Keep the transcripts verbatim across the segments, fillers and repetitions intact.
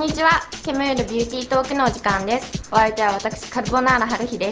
にちは。ケムールビューティートークのお時間です。お相手は私カルボナーラ春日です。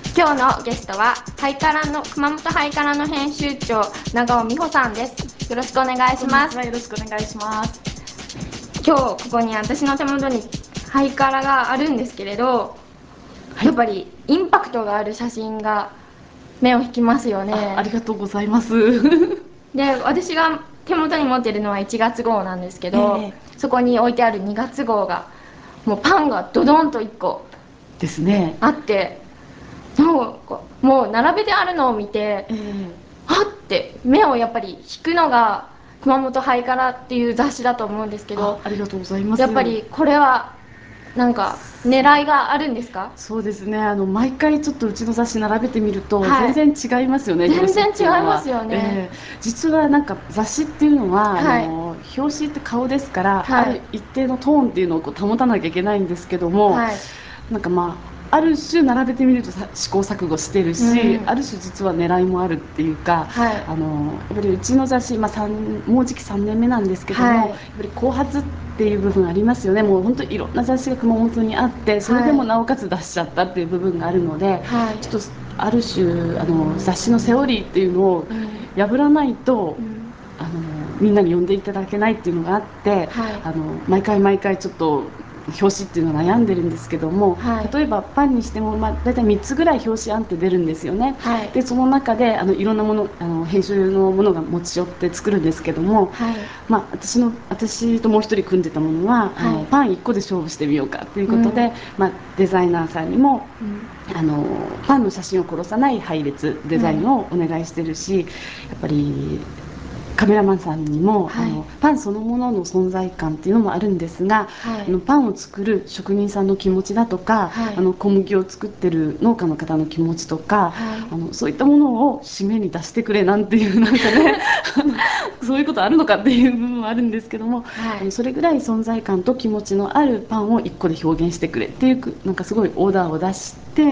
今日のゲストはハイカラの熊本ハイカラの編集長長尾美穂さんです。よろしくお願いします。 よろしくお願いします。 今日ここに私の手元にハイカラがあるんですけれど、はい、やっぱりインパクトがある写真が目を引きますよね。 あ, ありがとうございますで、私が手元に持ってるのはいちがつ号なんですけど、 えー、 そこに置いてあるにがつ号がもうパンがドドンといっこですねあって、もう、もう並べてあるのを見て、 えー、 はって目をやっぱり引くのが熊本ハイカラっていう雑誌だと思うんですけど、 あありがとうございます。 やっぱりこれはなんか狙いがあるんですか？ そうですね、あの毎回ちょっとうちの雑誌並べてみるとはい、 全然違いますよね、表紙全然違いっていうのは。 ますよね。 えー、実はなんか雑誌っていうのはあはい、 の表紙って顔ですから、あはい、 る一定のトーンっていうのをこう保たなきゃいけないんですけども、 はい、 なんかまあある種並べてみるとさ試行錯誤してるし、 うん、 ある種実は狙いもあるっていうか、 はい、 あのやっぱりうちの雑誌、まあ、さんもうじきさんねんめなんですけども、やっはい、 ぱり後発っていう部分ありますよね。もう本当にいろんな雑誌が熊本にあって、それではい、 もなおかつ出しちゃったっていう部分があるので、 はい、 ちょっとある種あの雑誌のセオリーっていうのをうん、 破らないと、 うん、 あのみんなに呼んでいただけないっていうのがあって、 はい、 あの毎回毎回ちょっと表紙っていうのは悩んでるんですけども、 はい、 例えばパンにしても、まあ、大体みっつぐらい表紙案って出るんですよね。 はい、 でその中であのいろんなもの、あの編集のものが持ち寄って作るんですけども、 はい、 まあ、私の私ともう一人組んでたものは、あはい、 のパンいっこで勝負してみようかっていううん、 ことで、まあ、デザイナーさんにもうん、 あのパンの写真を殺さない配列デザインうん、 をお願いしてるし、やっぱりカメラマンさんにも、あはい、 のパンそのものの存在感っていうのもあるんですが、 はい、 あのパンを作る職人さんの気持ちだとか、 はい、 あの小麦を作ってる農家の方の気持ちとか、 はい、 あのそういったものを締めに出してくれなんていうなんかねあのそういうことあるのかっていう部分もあるんですけども、 はい、 あのそれぐらい存在感と気持ちのあるパンをいっこで表現してくれっていうなんかすごいオーダーを出して、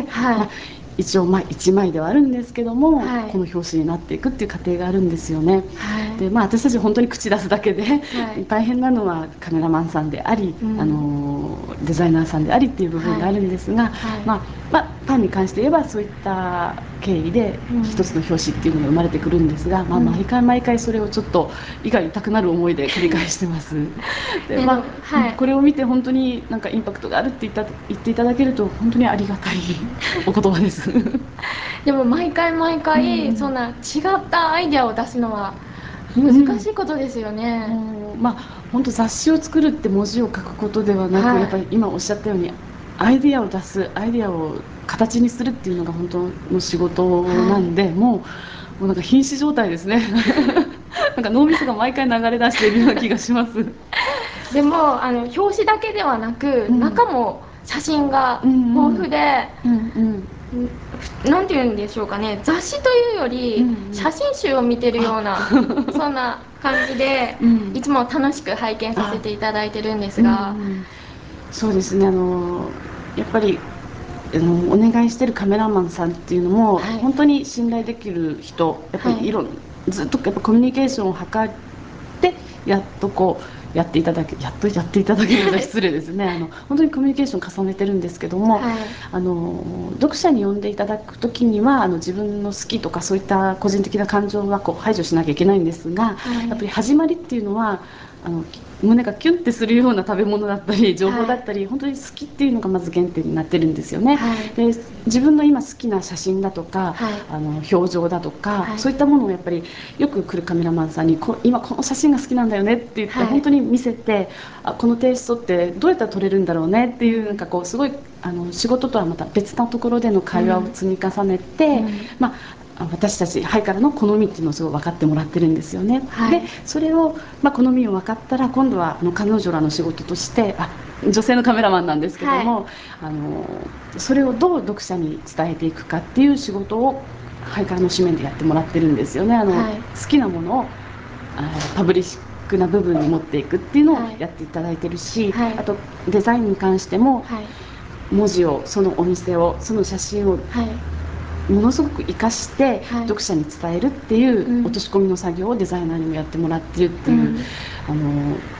まあ、 はい、 一応まあいちまいではあるんですけども、 はい、 この表紙になっていくっていう過程があるんですよね。 はい、 で、まあ、私たち本当に口出すだけではい、 大変なのはカメラマンさんであり、あうん、 のデザイナーさんでありっていう部分はい、 があるんですが、 はい、 まあまあ、パンに関して言えばそういった経緯でうん、 一つの表紙っていうのが生まれてくるんですが、まあ、 うん、 毎回毎回それをちょっと胃が痛くなる思いで繰り返してますで、 でも、 まあ、 はい、 これを見て本当になんかインパクトがあるって言った言っていただけると本当にありがたいお言葉ですでも毎回毎う回そんん、 な違ったアイデアを出すのは難うん、 しいことですよね。 もうまあ本当雑誌を作るって文字を書くことではなく、やっぱはい、 り今おっしゃったようにアイデアを出すアイデアを形にするっていうのが本当の仕事はい、 なんで、もうもうなんか瀕死状態ですねなんか脳みそが毎回流れ出しているような気がしますでもあの表紙だけではなくうん中も写真がうんうん豊富で、 うんうんなんて言うんでしょうかね、雑誌というよりうんうん写真集を見てるようなあそんな感じでうんいつも楽しく拝見させあていただいてるんですうんうが、 ん、そうですね、あのやっぱりあのお願いしてるカメラマンさんっていうのもはい、 本当に信頼できる人、やっぱはい、 りいろんずっとやっぱコミュニケーションを図ってやっとこうやっていただけやっとやっていただけると失礼ですね、あの本当にコミュニケーション重ねてるんですけども、 はい、 あの読者に読んでいただく時にはあの自分の好きとかそういった個人的な感情はこう排除しなきゃいけないんですが、 はい、 やっぱり始まりっていうのはあの胸がキュンってするような食べ物だったり情報はい、 だったり本当に好きっていうのがまず原点になってるんですよね。 はい、 で自分の今好きな写真だとかはい、 あの表情だとかはい、 そういったものをやっぱりよく来るカメラマンさんにこ今この写真が好きなんだよねって言ってはい、 本当に見せて、あこのテイストってどうやったら撮れるんだろうねっていうなんうん、 かこうすごいあの仕事とはまた別なところでの会話をうん、 積み重ねて、 うん、 まあ、私たちハイカラの好みっていうのをすごい分かってもらってるんですよね。ではい、 それを、まあ、好みを分かったら今度はあの彼女らの仕事としてあ女性のカメラマンなんですけどはい、 も、あのそれをどう読者に伝えていくかっていう仕事をハイカラの紙面でやってもらってるんですよね。あのはい、 好きなものをあパブリックな部分に持っていくっていうのをはい、 やっていただいてるし、 はい、 あとデザインに関してもはい、 文字をそのお店をその写真をはい、 ものすごく活かしてはい、 読者に伝えるっていううん、 落とし込みの作業をデザイナーにもやってもらってるっていう、 うん、 あの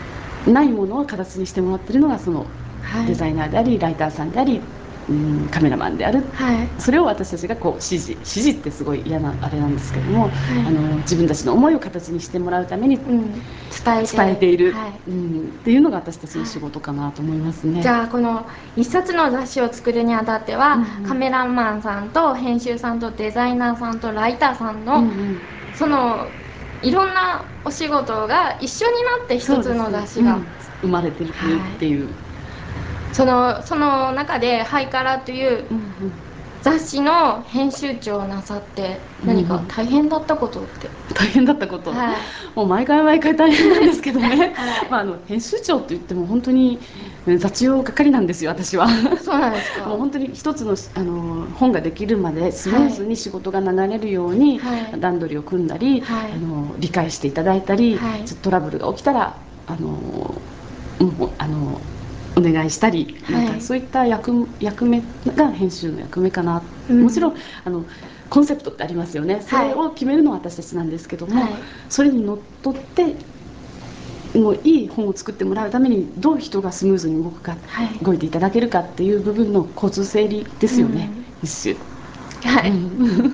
ないものを形にしてもらってるのがそのはいデザイナーでありライターさんであり、うん、カメラマンである、 はい、 それを私たちがこう指示指示ってすごい嫌なあれなんですけども、 はい、 あの自分たちの思いを形にしてもらうためにうん、伝えて伝えている、 はい、 うん、っていうのが私たちの仕はい、 事かなと思いますね。 じゃあこの一冊の雑誌を作るにあたっては、 うんうん、 カメラマンさんと編集さんとデザイナーさんとライターさんの、 うんうん、 そのいろんなお仕事が一緒になって一つの雑誌が、 うん、生まれてるっていう、はい、 そのその中でハイカラといううんうん、 雑誌の編集長をなさって何か大変だったことって、 大変だったこと、 はい、 もう毎回毎回大変なんですけどね、 はい、 まあ、あの編集長といっても本当に雑用係なんですよ、私は。 そうなんですか。 もう本当に一つの、あの本ができるまでスムーズに仕事が流れるように段取りを組んだり、 はい、 あの理解していただいたり、 はい、 ちょっとトラブルが起きたらあの、うん、あのお願いしたり、はい、なんかそういった役、役目が編集の役目かな、うん、もちろんあのコンセプトってありますよね、それを決めるのは私たちなんですけども、はい、それにのっとってもういい本を作ってもらうためにどう人がスムーズに動くか、はい、動いていただけるかっていう部分の交通整理ですよね、うん、一種。 はい、うん、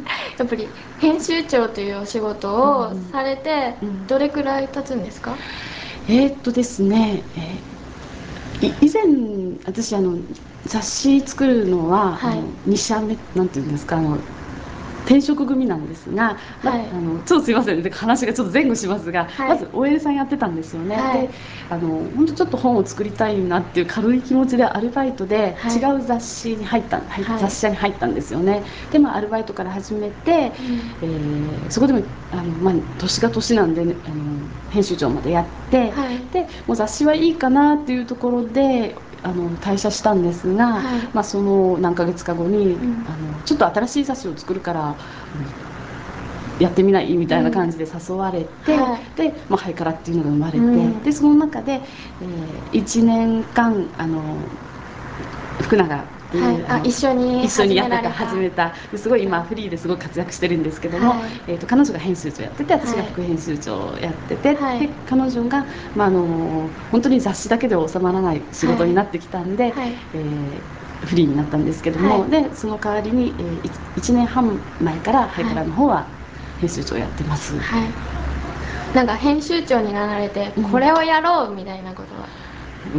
やっぱり編集長というお仕事をされてどれくらい経つんですか？ うん、えー、っとですね、えー、以前私あの雑誌作るのは、はい、あのに社目なんていうんですか、あの転職組なんですが、はい、あのちょっとすいません、話がちょっと前後しますが、はい、まず オーエル さんやってたんですよね、はい、であの本当ちょっと本を作りたいなっていう軽い気持ちでアルバイトで違う雑誌に入った、はい、雑誌社に入ったんですよね。で、まあ、アルバイトから始めて、うん、えー、そこでもあの、まあ、年が年なんで、ね、あの編集長までやって、はい、でもう雑誌はいいかなっていうところであの退社したんですが、はい、まあ、その何ヶ月か後に、うん、あのちょっと新しい雑誌を作るから、うん、やってみないみたいな感じで誘われて、うん、はい、で、まあ、ハイカラっていうのが生まれて、うん、でその中で、えー、いちねんかんあの福永っていう、はい、ああ一緒に一緒にやってたた始めたすごい今フリーですごい活躍してるんですけども、はい、えー、と彼女が編集長やってて私が副編集長をやってて、はい、で彼女が、まあ、あの本当に雑誌だけでは収まらない仕事になってきたんで、はい、えー、フリーになったんですけども、はい、でその代わりに、えー、いちねんはんまえからハイカラの方は編集長をやってます。はい、 なんか編集長になられてこれをやろうみたいなことは、 うん、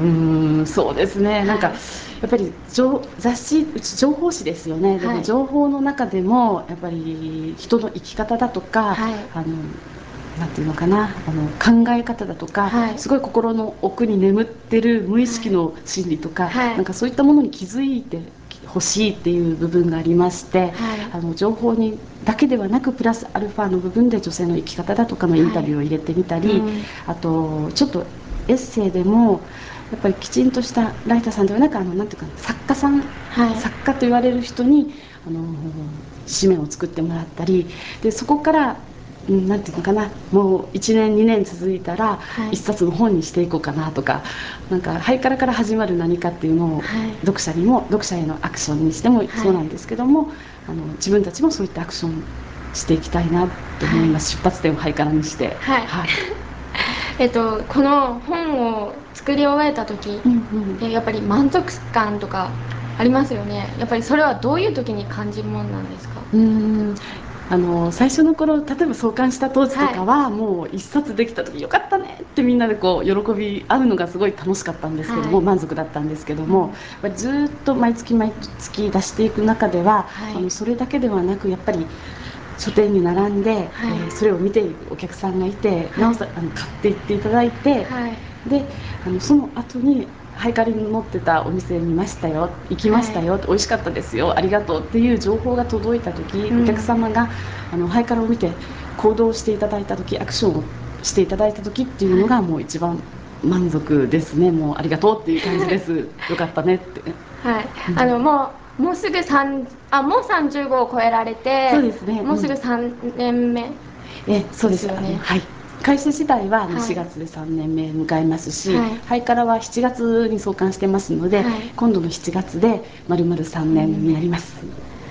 うーんそうですね、はい、なんかやっぱり雑誌うち情報誌ですよね、はい、でも情報の中でもやっぱり人の生き方だとか、はい、あのなんていうのかな、あの考え方だとか、はい、すごい心の奥に眠ってる無意識の心理とか、はい、なんかそういったものに気づいてほしいっていう部分がありまして、はい、あの情報にだけではなくプラスアルファの部分で女性の生き方だとかのインタビューを入れてみたり、はい、うん、あとちょっとエッセイでもやっぱりきちんとしたライターさんではなく、あのなんていうか作家さん、はい、作家と言われる人にあの紙面を作ってもらったりで、そこからうん、なんていうのかな、もういちねんにねん続いたら一冊の本にしていこうかなとか、なんかハイカラから始まる何かっていうのを、はい、読者にも読者へのアクションにしてもそうなんですけども、はい、あの自分たちもそういったアクションしていきたいなと思います、はい、出発点をハイカラにして、はいはいえっと、この本を作り終えた時、うんうん、やっぱり満足感とかありますよね。やっぱりそれはどういう時に感じるものなんですか？ うーんあの最初の頃、例えば創刊した当時とかは、はい、もう一冊できた時よかったねってみんなでこう喜び合うのがすごい楽しかったんですけども、はい、満足だったんですけども、うん、ずっと毎月毎月出していく中では、はい、あのそれだけではなくやっぱり書店に並んで、はい、えー、それを見ているお客さんがいて、はい、なおさあの買っていっていただいて、はい、であのその後にハイカラに載ってたお店見ましたよ、行きましたよ、はい、美味しかったですよ、ありがとうっていう情報が届いた時、うん、お客様があのハイカラを見て行動していただいた時、アクションをしていただいた時っていうのがもう一番満足ですね。もうありがとうっていう感じですよかったねって、 はい、うん、あのもうもうすぐ3あもうさんじゅうごを超えられて、 そうですね、 もうすぐさんねんめ、 うん、えそうですよね。はい、会社自体はしがつでさんねんめ迎えますし、はい、ハイカラはしちがつに創刊してますので、はい、今度のしちがつで丸々さんねんになります。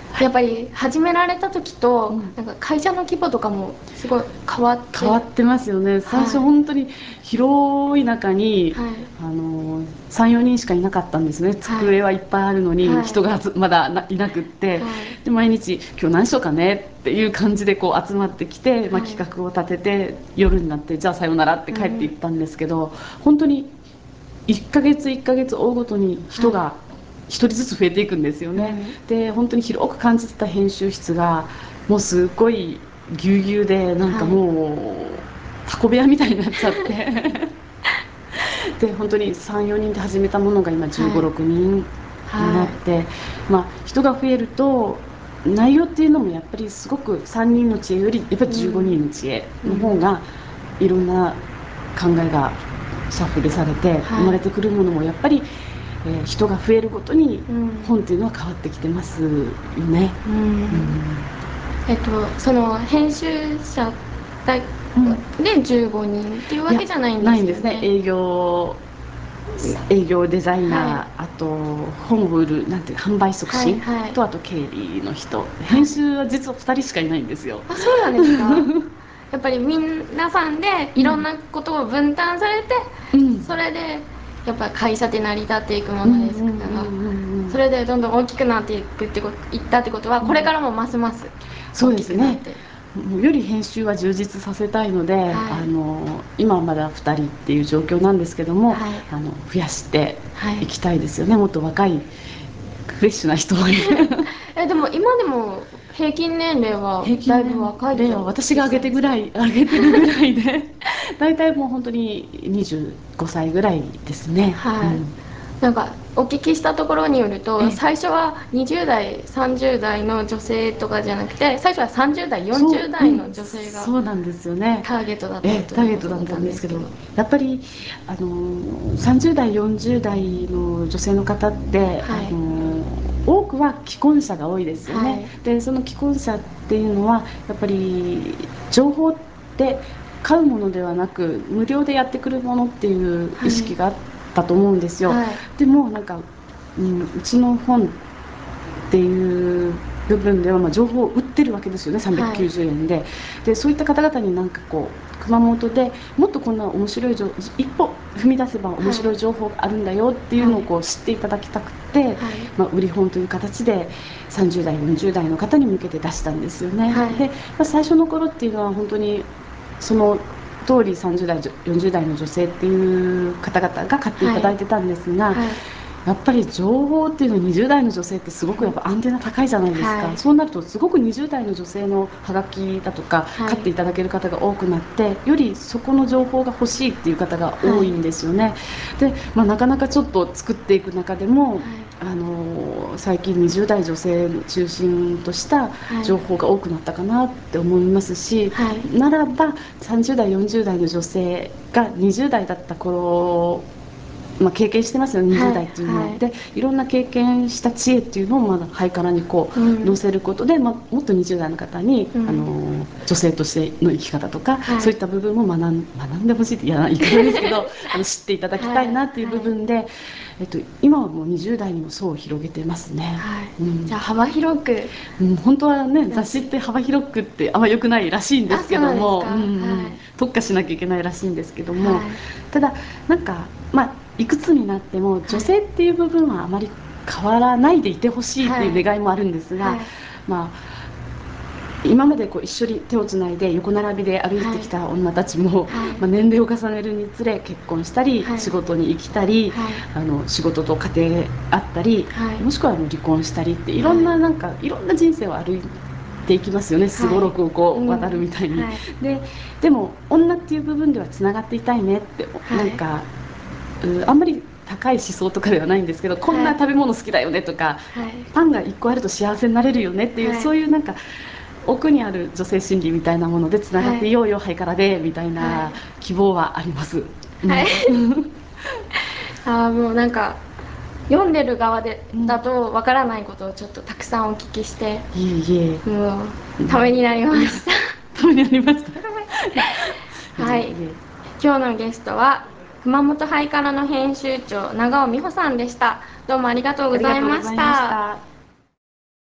やっぱり始められた時と、 うん、 なんか会社の規模とかもすごい変わって変わってますよね。最初本当に広い中に、 はい、 あのさん、よにんしかいなかったんですね。机はいっぱいあるのに、 はい、 人がまだいなくって、 はい、 で毎日今日何しようかねっていう感じでこう集まってきて、まあ、企画を立てて夜になってじゃあさようならって帰っていったんですけど、うん、本当にいっかげついっかげつ追うごとに人がひとりずつ増えていくんですよね、はい、で本当に広く感じてた編集室がもうすっごいぎゅうぎゅうでなんかもうタコ部屋みたいになっちゃってで本当にさん、よにんで始めたものが今じゅうご、ろくにんになって、はい、まあ、人が増えると内容っていうのもやっぱりすごくさんにんの知恵よりやっぱりじゅうごにんの知恵の方がいろんな考えがシャッフルされて生まれてくるものもやっぱり、えー、人が増えるごとに本っていうのは変わってきてますよね。うんうん、 えっと、その編集者でじゅうごにんっていうわけじゃないんですよね。ないんですね。 営業営業デザイナー、はい、あと本を売るなんていう販売促進、はいはい、とあと経理の人、編集は実はふたりしかいないんですよ。 あ、そうなんですかやっぱり皆さんでいろんなことを分担されて、うん、それでやっぱ会社って成り立っていくものですから、それでどんどん大きくなっていくっていったってことはこれからもますます大きくなって、 うん、より編集は充実させたいので、はい、あの今はまだふたりっていう状況なんですけども、はい、あの増やしていきたいですよね、はい、もっと若いフレッシュな人えでも今でも平均年齢はだいぶ若い平均年齢は私が上げてぐらい上げてるぐらいで大体もう本当ににじゅうごさいぐらいですね。 はい、うん、なんかお聞きしたところによると最初はにじゅう代さんじゅう代の女性とかじゃなくて最初はさんじゅう代よんじゅう代の女性がそうなんですよね、 ターゲットだったということターゲットだったんですけど、やっぱりあのさんじゅう代よんじゅう代の女性の方って、はい、あの多くは既婚者が多いですよね、はい、でその既婚者っていうのはやっぱり情報って買うものではなく無料でやってくるものっていう意識があったと思うんですよ、はい、でもなんか、うん、うちの本っていう部分ではまあ情報を売ってるわけですよね、さんびゃくきゅうじゅうえんで、はい、でそういった方々になんかこう熊本でもっとこんな面白い情報一歩踏み出せば面白い情報があるんだよっていうのをこう知っていただきたくて、はい、まあ、売り本という形でさんじゅう代よんじゅう代の方に向けて出したんですよね、はい、で、まあ、最初の頃っていうのは本当にその通りさんじゅう代よんじゅう代の女性っていう方々が買っていただいてたんですが、はいはい、やっぱり情報っていうのはにじゅう代の女性ってすごくやっぱアンテナ高いじゃないですか、はい、そうなるとすごくにじゅう代の女性のハガキだとか買っていただける方が多くなって、よりそこの情報が欲しいっていう方が多いんですよね、はい、で、まあ、なかなかちょっと作っていく中でも、はい、あの最近にじゅう代女性中心とした情報が多くなったかなって思いますし、はい、ならばさんじゅう代よんじゅう代の女性がにじゅう代だった頃、まあ、経験してますよね、にじゅう代っていうのは、はいはい、でいろんな経験した知恵っていうのをまだハイカラにこう、うん、載せることで、まあ、もっとにじゅう代の方に、うん、あの女性としての生き方とか、はい、そういった部分も学ん学んでほしいっていや言い方ですけどあの知っていただきたいなっていう部分で、はいはい、えっと、今はもうにじゅう代にも層を広げてますね、はい、うん、 じゃあ幅広く、 うん、本当はね雑誌って幅広くってあんま良くないらしいんですけども、うんうん、はい、特化しなきゃいけないらしいんですけども、はい、ただなんかまあいくつになっても女性っていう部分はあまり変わらないでいてほしいっていう願いもあるんですが、はいはい、まあ今までこう一緒に手をつないで横並びで歩いてきた女たちも、はい、まあ、年齢を重ねるにつれ結婚したり、はい、仕事に行きたり、はい、あの仕事と家庭あったり、はい、もしくはもう離婚したりっていろんな、なんかいろんな人生を歩いていきますよね、すごろくをこう渡るみたいに、うん、はい、で, でも女っていう部分ではつながっていたいねって、はい、なんかあんまり高い思想とかではないんですけど、こんな食べ物好きだよねとか、はい、パンがいっこあると幸せになれるよねっていう、はい、そういうなんか奥にある女性心理みたいなものでつながっていようよ、はい、ハイカラでみたいな希望はあります、はい、うん、 あもうなんか読んでる側でだとわからないことをちょっとたくさんお聞きして、 うん、いえいえ、 もうためになりました、 ためになりましたはい、今日のゲストは熊本ハイカラの編集長長尾美穂さんでした。どうもありがとうございました。